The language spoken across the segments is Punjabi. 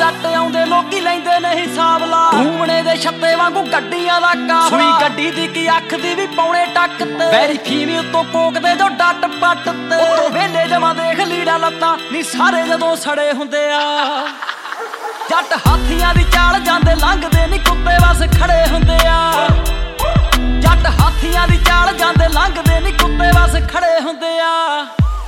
ਜੱਟ ਆਉਂਦੇ ਲੋਕੀ ਲੈਂਦੇ ਨੇ ਹਿਸਾਬ ਲਾ ਘੂਮਣੇ ਦੇ ਛੱਤੇ ਵਾਂਗੂ ਗੱਡੀਆਂ ਦਾ ਕਾਫਲਾ ਸੂਈ ਗੱਡੀ ਦੀ ਕੀ ਅੱਖ ਦੀ ਵੀ ਪੌਣੇ ਟੱਕ ਤੇ ਵੈਰੀ ਫੀਮੇ ਉੱਤੋਂ ਕੋਕਦੇ ਜੋ ਡੱਟ ਪੱਟ ਤੇ ਉੱਤੋਂ ਵੇਲੇ ਜਮਾ ਦੇਖ ਲੀੜਾ ਲੱਤਾਂ ਨੀ ਸਾਰੇ ਜਦੋਂ ਸੜੇ ਹੁੰਦੇ ਆ ਜੱਟ ਹਾਥੀਆਂ ਦੀ ਚਾਲ ਜਾਂਦੇ ਲੰਘਦੇ ਨੀ ਕੁੱਤੇ ਵਸ ਖੜੇ ਹੁੰਦੇ ਆ ਜੱਟ ਹਾਥੀਆਂ ਦੀ ਚਾਲ ਜਾਂਦੇ ਲੰਘਦੇ ਨੀ ਕੁੱਤੇ ਵਸ ਖੜੇ ਹੁੰਦੇ ਆ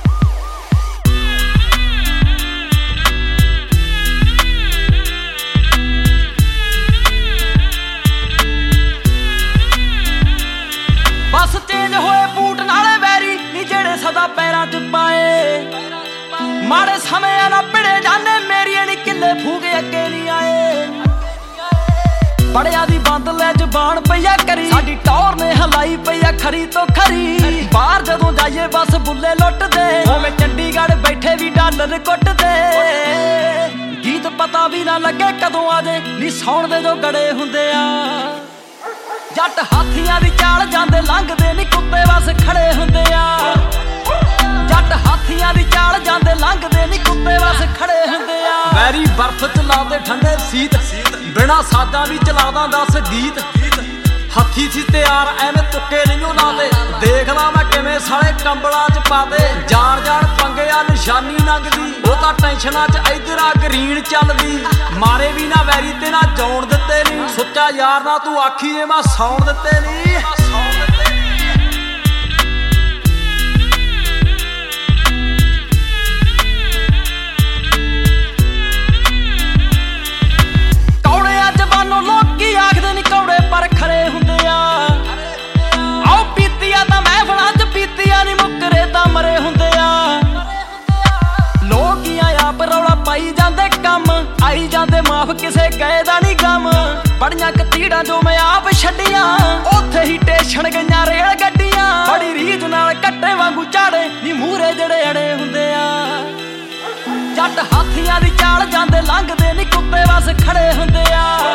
ਬਸ ਚੇਂਜ ਹੋਏ ਬੂਟ ਨਾਲੇ ਵੈਰੀ ਨੀ ਜਿਹੜੇ ਸਦਾ ਪੈਰਾਂ 'ਚ ਪਾਏ ਮਾੜੇ ਸਮਿਆਂ ਨਾਲ ਭਿੜੇ ਜਾਣੇ ਮੇਰੀਆਂ ਨੀ ਕਿੱਲੇ ਫੂਕੇ ਅੱਗੇ ਨੀ ਆਏ ਬੜਿਆਂ ਦੀ ਬੰਦ ਲੈ ਜ਼ਬਾਨ ਪਈਆ ਕਰੀ ਸਾਡੀ ਟੌਰ ਨੇ ਹਲਾਈ ਪਈਆ ਖਰੀ ਤੋਂ ਖਰੀ ਬਾਹਰ ਜਦੋਂ ਜਾਈਏ ਬਸ ਬੁੱਲੇ ਲੁੱਟਦੇ ਉਵੇਂ ਚੰਡੀਗੜ੍ਹ ਬੈਠੇ ਵੀ ਡਾਲਰ ਕੁੱਟਦੇ ਗੀਤ ਪਤਾ ਵੀ ਨਾ ਲੱਗੇ ਕਦੋਂ ਆਜੇ ਨੀ ਸੌਣ ਦੇ ਜੋ ਗੜੇ ਹੁੰਦੇ ਆ ਜੱਟ ਹਾਥੀਆਂ ਦੀ ਚਾਲ ਜਾਂਦੇ ਲੰਘਦੇ ਨੀ ਕੁੱਤੇ ਵਸ ਖੜੇ ਹੁੰਦੇ ਆ ਜੱਟ ਹਾਥੀਆਂ ਦੀ ਚਾਲ ਜਾਂਦੇ ਲੰਘਦੇ ਨੀ ਕੁੱਤੇ ਵਸ ਖੜੇ ਹੁੰਦੇ ਆ ਵੈਰੀ ਬਰਫ਼ ਚ ਲਾਦੇ ਠੰਡੇ ਸੀਤ ਬਿਨਾ ਸਾਦਾ ਵੀ ਚਲਾਦਾ 10 ਗੀਤ ਹੱਥੀ ਸੀ ਤਿਆਰ ਐਵੇਂ ਤੁੱਕੇ ਨਹੀਂ ਲਾਦੇ ਦੇਖਦਾ ਮੈਂ ਕਿਵੇਂ ਸਾਲੇ ਕੰਬਲਾਂ ਚ ਪਾਦੇ ਜਾਣ ਜਾਣ ਪੰਗਿਆ ਨਿਸ਼ਾਨੀ ਲੰਘਦੀ ਉਹ ਤਾਂ ਟੈਨਸ਼ਨਾਂ ਚ ਇਧਰ ਆ ਗਰੀਨ ਚੱਲਦੀ ਮਾਰੇ ਵੀ ਨਾ ਵੈਰੀ ਤੇ ਨਾ ਜੌਣ ਦਿੱਤੇ ਨੀ ਸੁੱਚਾ ਯਾਰ ਨਾ ਤੂੰ ਆਖੀ ਜੇ ਮੈਂ ਸੌਣ ਦਿੱਤੇ ਨੀ ਲੋਕੀ ਆਖਦੇ ਨੀ ਕੌੜੇ ਪਰ ਖਰੇ ਹੁੰਦੇ ਆ ਆਓ ਪੀਤੀਆ ਤਾਂ ਮਹਿਫਲਾਂ 'ਚ ਪੀਤੀਆ ਨੀ ਮੁੱਕਰੇ ਤਾਂ ਮਰੇ ਹੁੰਦੇ ਆ ਲੋਕੀਆਂ ਆਪ ਰੌਲਾ ਪਾਈ ਜਾਂਦੇ ਕੰਮ ਆਈ ਜਾਂਦੇ ਮਾਫ ਕਿਸੇ ਗਏ ਦਾ ਨੀ ਗਮ ਬੜੀਆਂ ਕਤੀੜਾਂ ਜੋ ਮੈਂ ਆਪ ਛੱਡੀਆਂ ਉੱਥੇ ਹੀ ਟੇਸ਼ਨ ਗਈਆਂ ਰੇਲ ਗੱਡੀਆਂ ਬੜੀ ਰੀਝ ਨਾਲ ਕੱਟੇ ਵਾਂਗੂ ਝਾੜੇ ਨੀ ਮੂਹਰੇ ਜਿਹੜੇ ਅੜੇ ਹੁੰਦੇ ਆ ਜੱਟ ਹਾਥੀਆਂ ਦੀ ਚਾਲ ਜਾਂਦੇ ਲੰਘਦੇ ਨੀ ਕੁੱਤੇ ਵਸ ਖੜੇ ਹੁੰਦੇ ਆ